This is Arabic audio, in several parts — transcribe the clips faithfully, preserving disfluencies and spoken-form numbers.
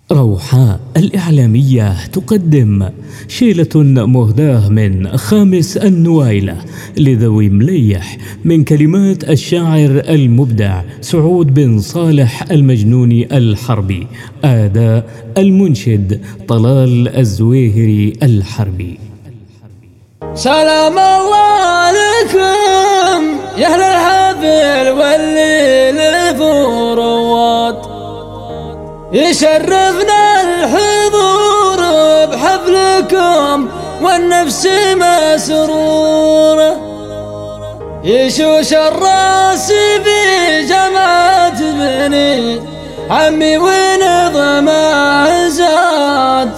روحاء الإعلامية تقدم شيلة مهداة من خامس النوايلة لذوي مليح من كلمات الشاعر المبدع سعود بن صالح المجنوني الحربي، أداء المنشد طلال الزويهري الحربي. سلام الله عليكم يا أهل الحفل والليل الفروات، يشرفنا الحضور بحفلكم والنفس مسرورة، يشوش الراس بجماعة بني عمي ونظم عزات،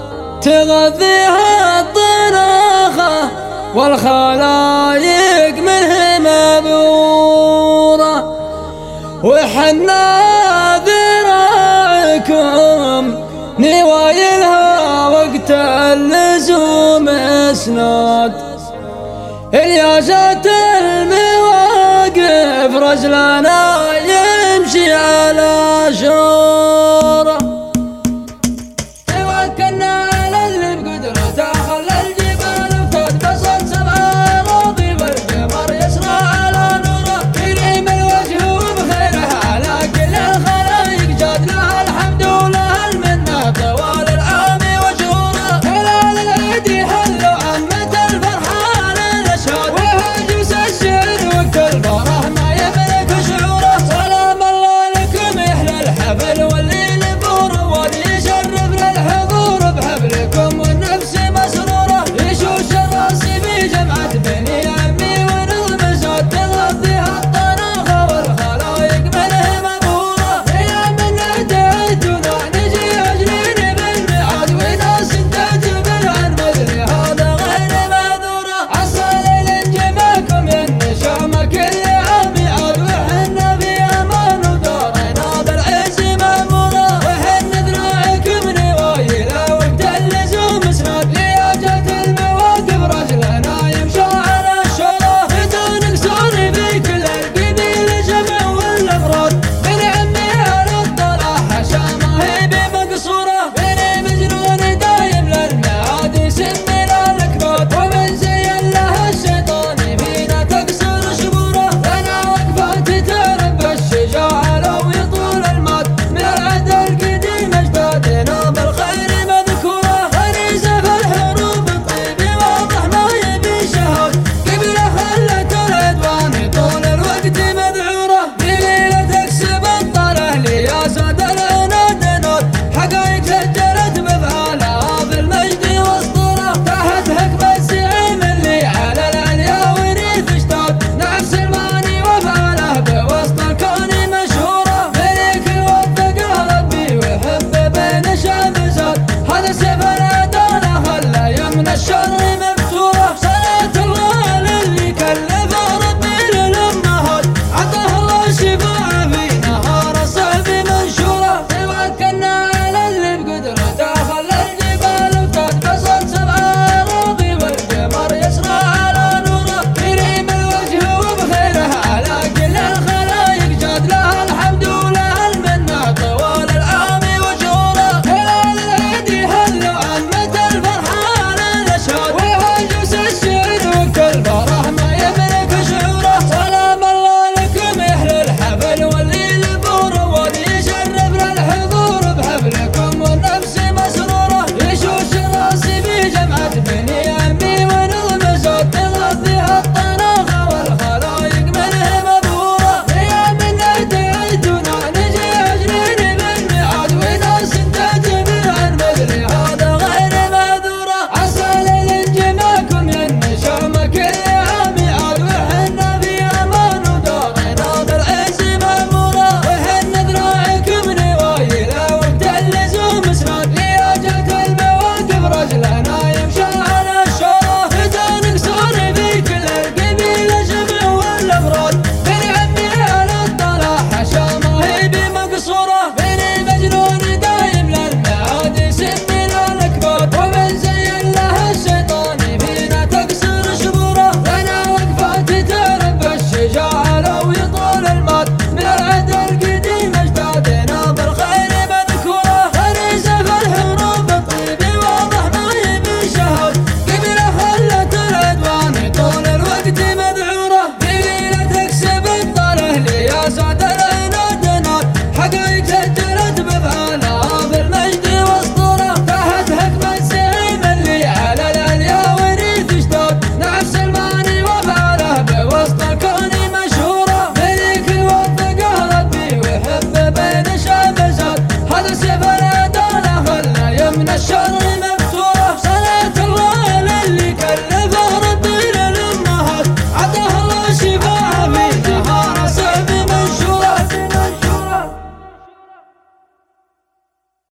تغذيها الطناخة والخلايق منه مبورة، وحنا ذراعكم نوايلها وقت اللزوم اسناد، الياشات المواقف رجلنا